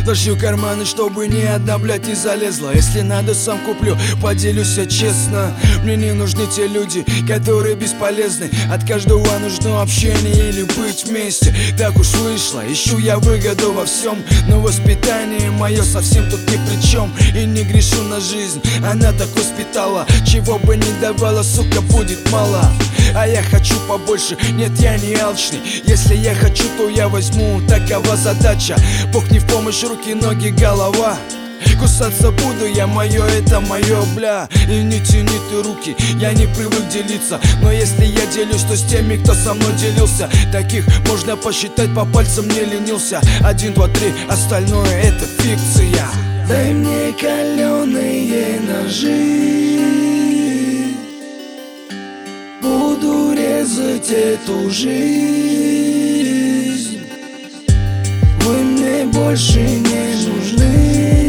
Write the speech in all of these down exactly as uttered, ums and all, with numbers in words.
Тащу карманы, чтобы ни одна, блядь, не залезла. Если надо, сам куплю, поделюсь я честно. Мне не нужны те люди, которые бесполезны. От каждого нужно общение или быть вместе. Так уж вышло, ищу я выгоду во всем, но воспитание мое совсем тут ни при чем. И не грешу на жизнь, она так воспитала. Чего бы ни давала, сука, будет мало. А я хочу побольше, нет, я не алчный. Если я хочу, то я возьму, такова задача. Бог не в помощь, руки, ноги, голова. Кусаться буду я, мое это мое, бля. И не тяни ты руки, я не привык делиться. Но если я делюсь, то с теми, кто со мной делился. Таких можно посчитать, по пальцам не ленился. Один, два, три, остальное это фикция. Дай мне каленые ножи, буду резать эту жизнь. Вы мне больше не нужны,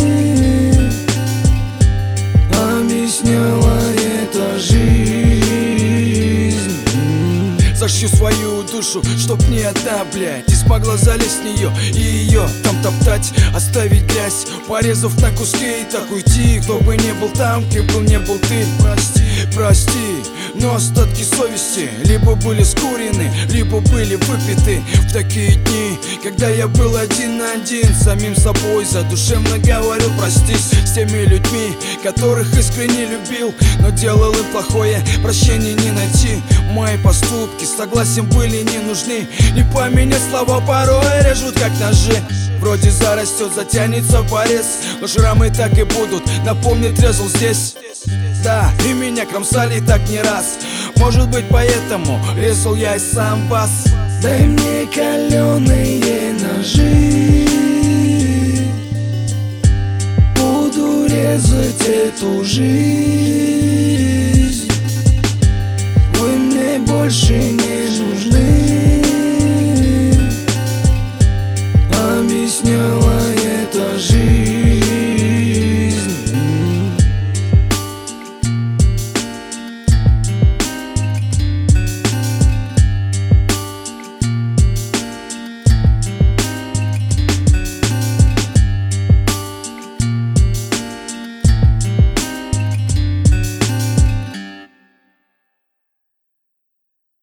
объясняла эта жизнь. Зашью свою душу, чтоб не одна, блядь, не смогла залезть в нее и ее там топтать, оставить грязь, порезав на куски и так уйти. Кто бы не был там, где был, не был ты, прости, прости. Но остатки совести либо были скурены, либо были выпиты. В такие дни, когда я был один на один с самим собой, задушевно говорил простись с теми людьми, которых искренне любил, но делал им плохое, прощения не найти. Мои поступки согласен были не нужны. Не по мне слова порой режут как ножи. Вроде зарастет, затянется порез, но шрамы так и будут, напомнит, резал здесь. Да, и меня кромсали так не раз. Может быть, поэтому резал я и сам вас. Дай мне каленые ножи, буду резать эту жизнь.